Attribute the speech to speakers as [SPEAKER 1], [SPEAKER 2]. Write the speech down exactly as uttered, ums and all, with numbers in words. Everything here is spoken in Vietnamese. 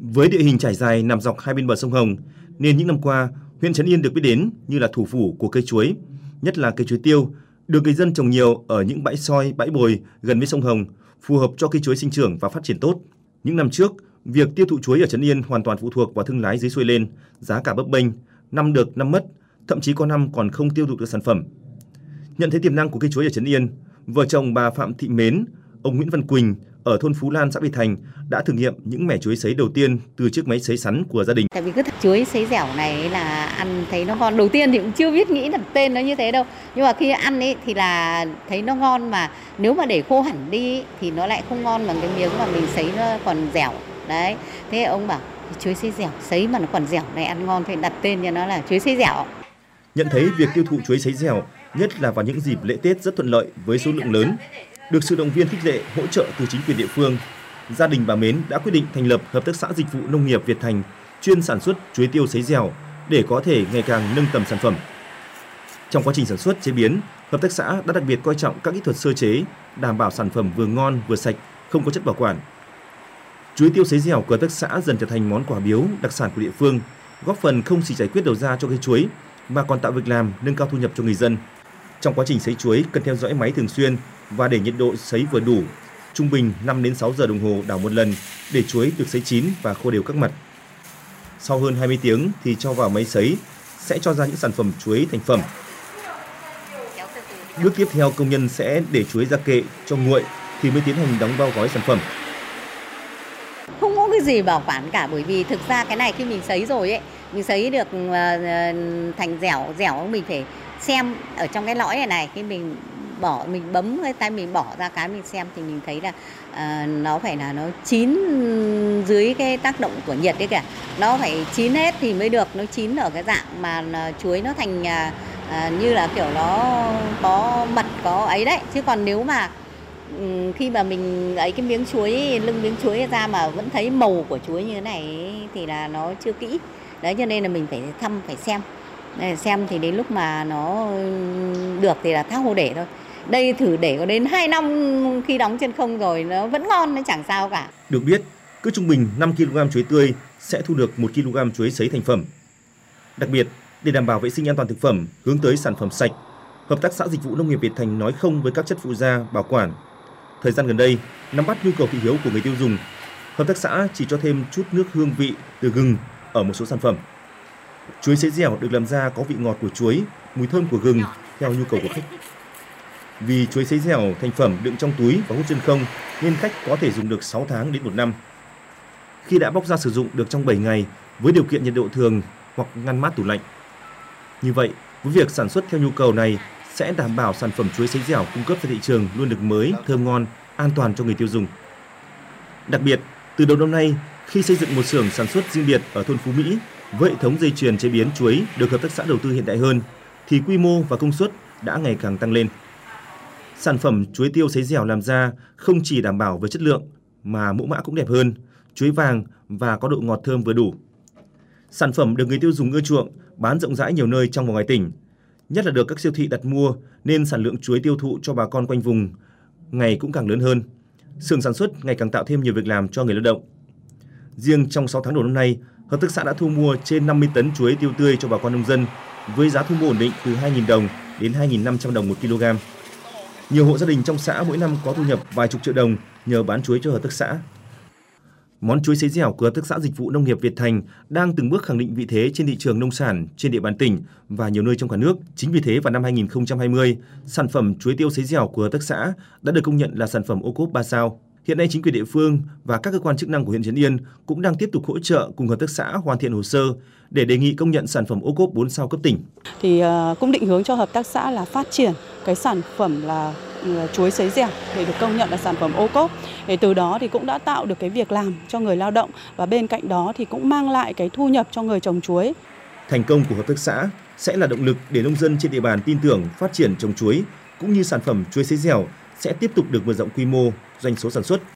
[SPEAKER 1] Với địa hình trải dài nằm dọc hai bên bờ sông Hồng, nên những năm qua, huyện Trấn Yên được biết đến như là thủ phủ của cây chuối, nhất là cây chuối tiêu, được người dân trồng nhiều ở những bãi soi, bãi bồi gần với sông Hồng, phù hợp cho cây chuối sinh trưởng và phát triển tốt. Những năm trước, việc tiêu thụ chuối ở Trấn Yên hoàn toàn phụ thuộc vào thương lái dưới xuôi lên, giá cả bấp bênh, năm được năm mất, thậm chí có năm còn không tiêu thụ được sản phẩm. Nhận thấy tiềm năng của cây chuối ở Trấn Yên, vợ chồng bà Phạm Thị Mến, ông Nguyễn Văn Quỳnh ở thôn Phú Lan, xã Việt Thành đã thử nghiệm những mẻ chuối sấy đầu tiên từ chiếc máy sấy sắn của gia đình.
[SPEAKER 2] Tại vì cái chuối sấy dẻo này là ăn thấy nó ngon. Đầu tiên thì cũng chưa biết nghĩ là tên nó như thế đâu. Nhưng mà khi ăn ấy thì là thấy nó ngon, mà nếu mà để khô hẳn đi thì nó lại không ngon bằng cái miếng mà mình sấy nó còn dẻo. Đấy. Thế ông bảo chuối sấy dẻo, sấy mà nó còn dẻo này ăn ngon thì đặt tên cho nó là chuối sấy dẻo.
[SPEAKER 1] Nhận thấy việc tiêu thụ chuối sấy dẻo, nhất là vào những dịp lễ Tết rất thuận lợi với số lượng lớn, được sự động viên khích lệ hỗ trợ từ chính quyền địa phương, gia đình bà Mến đã quyết định thành lập Hợp tác xã Dịch vụ Nông nghiệp Việt Thành chuyên sản xuất chuối tiêu sấy dẻo để có thể ngày càng nâng tầm sản phẩm. Trong quá trình sản xuất chế biến, hợp tác xã đã đặc biệt coi trọng các kỹ thuật sơ chế, đảm bảo sản phẩm vừa ngon vừa sạch, không có chất bảo quản. Chuối tiêu sấy dẻo của hợp tác xã dần trở thành món quà biếu đặc sản của địa phương, góp phần không chỉ giải quyết đầu ra cho cây chuối mà còn tạo việc làm, nâng cao thu nhập cho người dân. Trong quá trình sấy chuối cần theo dõi máy thường xuyên và để nhiệt độ sấy vừa đủ, trung bình năm đến sáu giờ đồng hồ đảo một lần để chuối được sấy chín và khô đều các mặt. Sau hơn hai mươi tiếng thì cho vào máy sấy sẽ cho ra những sản phẩm chuối thành phẩm. Bước tiếp theo, công nhân sẽ để chuối ra kệ cho nguội thì mới tiến hành đóng bao gói sản phẩm.
[SPEAKER 2] Không có cái gì bảo quản cả, bởi vì thực ra cái này khi mình sấy rồi ấy, mình sấy được thành dẻo dẻo mình phải xem ở trong cái lõi này này, khi mình bỏ mình bấm cái tay mình bỏ ra cái mình xem thì mình thấy là uh, nó phải là nó chín dưới cái tác động của nhiệt đấy kìa, nó phải chín hết thì mới được, nó chín ở cái dạng mà chuối nó thành uh, như là kiểu nó có mật có ấy đấy, chứ còn nếu mà um, khi mà mình ấy cái miếng chuối, lưng miếng chuối ra mà vẫn thấy màu của chuối như thế này thì là nó chưa kỹ đấy, cho nên là mình phải thăm phải xem xem thì đến lúc mà nó được thì là thác hồ để thôi. Đây thử để có đến hai năm khi đóng chân không rồi nó vẫn ngon, nó chẳng sao cả.
[SPEAKER 1] Được biết, cứ trung bình năm ki lô gam chuối tươi sẽ thu được một ki lô gam chuối sấy thành phẩm. Đặc biệt, để đảm bảo vệ sinh an toàn thực phẩm, hướng tới sản phẩm sạch, Hợp tác xã Dịch vụ Nông nghiệp Việt Thành nói không với các chất phụ gia, bảo quản. Thời gian gần đây, nắm bắt nhu cầu thị hiếu của người tiêu dùng, hợp tác xã chỉ cho thêm chút nước hương vị từ gừng ở một số sản phẩm. Chuối sấy dẻo được làm ra có vị ngọt của chuối, mùi thơm của gừng theo nhu cầu của khách. Vì chuối sấy dẻo thành phẩm đựng trong túi và hút chân không nên khách có thể dùng được sáu tháng đến một năm. Khi đã bóc ra sử dụng được trong bảy ngày với điều kiện nhiệt độ thường hoặc ngăn mát tủ lạnh. Như vậy, với việc sản xuất theo nhu cầu này sẽ đảm bảo sản phẩm chuối sấy dẻo cung cấp ra thị trường luôn được mới, thơm ngon, an toàn cho người tiêu dùng. Đặc biệt, từ đầu năm nay, khi xây dựng một xưởng sản xuất riêng biệt ở thôn Phú Mỹ với hệ thống dây chuyền chế biến chuối được hợp tác xã đầu tư hiện đại hơn, thì quy mô và công suất đã ngày càng tăng lên. Sản phẩm chuối tiêu sấy dẻo làm ra không chỉ đảm bảo về chất lượng mà mẫu mã cũng đẹp hơn, chuối vàng và có độ ngọt thơm vừa đủ. Sản phẩm được người tiêu dùng ưa chuộng, bán rộng rãi nhiều nơi trong và ngoài tỉnh, nhất là được các siêu thị đặt mua nên sản lượng chuối tiêu thụ cho bà con quanh vùng ngày cũng càng lớn hơn. Xưởng sản xuất ngày càng tạo thêm nhiều việc làm cho người lao động. Riêng trong sáu tháng đầu năm nay, hợp tác xã đã thu mua trên năm mươi tấn chuối tiêu tươi cho bà con nông dân với giá thu mua ổn định từ hai nghìn đồng đến hai nghìn năm trăm đồng một kg. Nhiều hộ gia đình trong xã mỗi năm có thu nhập vài chục triệu đồng nhờ bán chuối cho hợp tác xã. Món chuối sấy dẻo của Hợp tác xã Dịch vụ Nông nghiệp Việt Thành đang từng bước khẳng định vị thế trên thị trường nông sản trên địa bàn tỉnh và nhiều nơi trong cả nước. Chính vì thế vào năm hai nghìn không trăm hai mươi, sản phẩm chuối tiêu sấy dẻo của hợp tác xã đã được công nhận là sản phẩm ô cốp ba sao. Hiện nay chính quyền địa phương và các cơ quan chức năng của huyện Trấn Yên cũng đang tiếp tục hỗ trợ cùng hợp tác xã hoàn thiện hồ sơ để đề nghị công nhận sản phẩm ô cốp bốn sao cấp tỉnh.
[SPEAKER 3] Thì cũng định hướng cho hợp tác xã là phát triển cái sản phẩm là chuối sấy dẻo để được công nhận là sản phẩm ô cốp. Để từ đó thì cũng đã tạo được cái việc làm cho người lao động và bên cạnh đó thì cũng mang lại cái thu nhập cho người trồng chuối.
[SPEAKER 1] Thành công của hợp tác xã sẽ là động lực để nông dân trên địa bàn tin tưởng phát triển trồng chuối cũng như sản phẩm chuối sấy dẻo sẽ tiếp tục được mở rộng quy mô, doanh số sản xuất.